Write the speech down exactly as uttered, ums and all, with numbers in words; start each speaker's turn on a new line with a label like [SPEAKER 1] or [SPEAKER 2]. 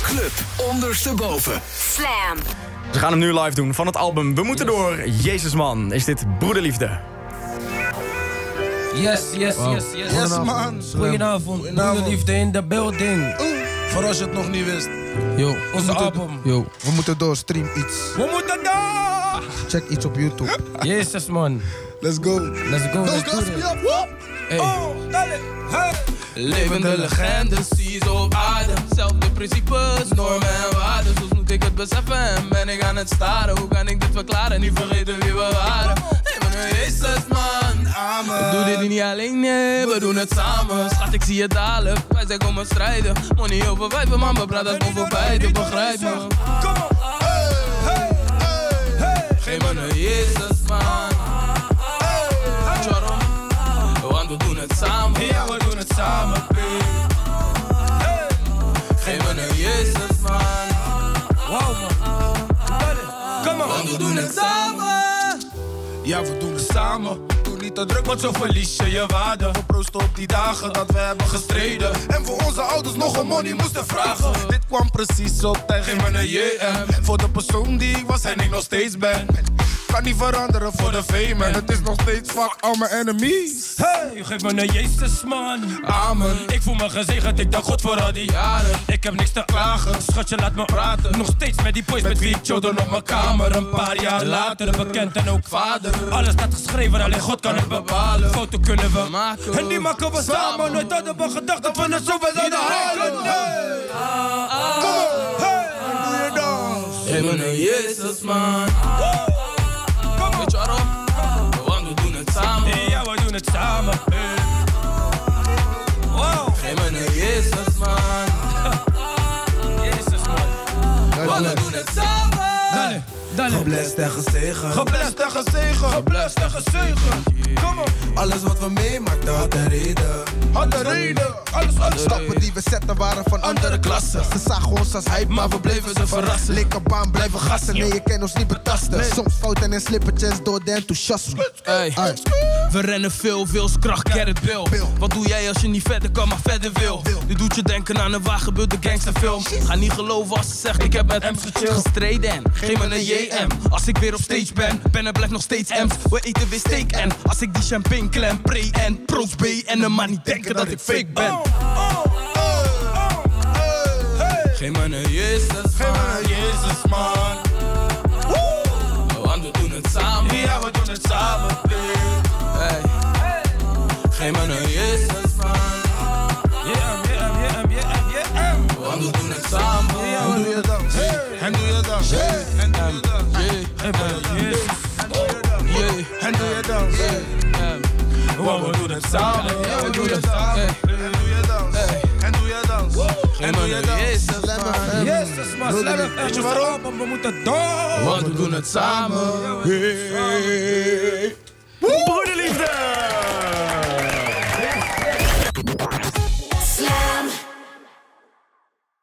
[SPEAKER 1] Club ondersteboven.
[SPEAKER 2] Slam.
[SPEAKER 3] Ze gaan hem nu live doen van het album We Moeten Door. Jezus man, is dit broederliefde?
[SPEAKER 4] Yes, yes, yes, yes.
[SPEAKER 5] Yes, man.
[SPEAKER 4] Goedenavond, broederliefde in de building.
[SPEAKER 5] Voor als je het nog niet wist.
[SPEAKER 4] Yo, onze
[SPEAKER 5] moeten-
[SPEAKER 4] album.
[SPEAKER 5] Yo, we moeten door, stream iets.
[SPEAKER 4] We moeten door!
[SPEAKER 5] Check iets op YouTube.
[SPEAKER 4] Jezus man.
[SPEAKER 5] Let's go.
[SPEAKER 4] Let's go, let's do it. Hey.
[SPEAKER 6] Levende legendes, zie je op aarde. Zelfde principes, normen en waarden. Soms moet ik het beseffen en ben ik aan het staren. Hoe kan ik dit verklaren, niet vergeten wie we waren. Nee, maar nu is het man, amen. Ik doe dit niet alleen, nee, we doen het samen. Schat, ik zie je dadelijk, wij zijn komen strijden. Money over vijven, man, we praten over beide, begrijp me. Kom op, hey, hey, hey, hey. Geef me een Jezus, man. Weet je waarom? Want we doen het samen. Ja, we doen het samen, baby. Hey. Geef me een Jezus, man. Wow, man. Kom op. Want we doen het samen. Ja, we doen het samen. Doe niet te druk, want zo verlies je je waarde. We proosten op die dagen dat we hebben gestreden. En voor onze ouders nog een money moesten vragen. Dit kwam precies op tijd. Geef me een J M. Voor de persoon die ik was en ik nog steeds ben. Kan niet veranderen voor de fame en het is nog steeds fuck all my enemies.
[SPEAKER 4] Hey, geef me een Jezus man.
[SPEAKER 6] Amen.
[SPEAKER 4] Ik voel me gezegend, ik dank God voor al die jaren. Ik heb niks te klagen, schatje laat me praten. Nog steeds met die boys met wie ik chillde op mijn kamer. Een paar jaar later, bekend en ook vader. Alles staat geschreven, alleen God kan het bepalen. Foto kunnen we maken en die maken we samen. Nooit hadden we gedacht dat we het zoveel zouden halen. Kom op, hey, doe je dans.
[SPEAKER 6] Geef me een Jezus man. Weet je waarom? Want we doen het samen.
[SPEAKER 4] Ja, we doen het samen. Wow.
[SPEAKER 6] Geef me een Jezus man.
[SPEAKER 4] Jezus man.
[SPEAKER 6] Want we doen het samen.
[SPEAKER 4] Dale, dale.
[SPEAKER 5] Geblest en gezegend.
[SPEAKER 4] Geblest en gezegend. Geblest en gezegend. Kom op.
[SPEAKER 5] Alles wat we meemaakten had een reden.
[SPEAKER 4] Had de reden. Alles wat
[SPEAKER 5] Stappen die we zetten waren van andere klassen. Ze zagen ons als hype, maar we bleven ze verrassen. Linkerbaan blijven gassen, nee je kan ons niet betasten. Soms fouten en slippertjes door de enthousiasme.
[SPEAKER 6] Hey.
[SPEAKER 5] Hey.
[SPEAKER 6] We rennen veel, wilskracht, Gerrit Bill. Wat doe jij als je niet verder kan, maar verder wil? Dit doet je denken aan een waargebeurde gangsterfilm. Ga niet geloven als ze zegt ik heb met hem gechilled. Gestreden en geef me een J M. Als ik weer op stage ben, ben en blijf nog steeds M's. We eten weer steak en als ik die champagne klem, pre en proost B en een man niet denken dat ik fake ben. Geef me een Jezus, geef me een Jezus man. Want we doen het samen. Ja, we doen het samen, baby. Hey. Geef me een Jezus man.
[SPEAKER 4] Yeah, yeah, yeah, yeah, yeah.
[SPEAKER 6] Want we doen het samen.
[SPEAKER 5] En doe je dans. En doe je dans. En doe je dans.
[SPEAKER 4] Geef me een Jezus.
[SPEAKER 5] En doe je dans.
[SPEAKER 6] Want we doen het samen. Ja, we doen het samen.
[SPEAKER 5] En doe je dans. En doe je dans.
[SPEAKER 6] Geef me een Jezus man.
[SPEAKER 4] Jezus man, slam het. Weet je waarom? We moeten door.
[SPEAKER 6] Want we doen het samen.
[SPEAKER 4] Hey.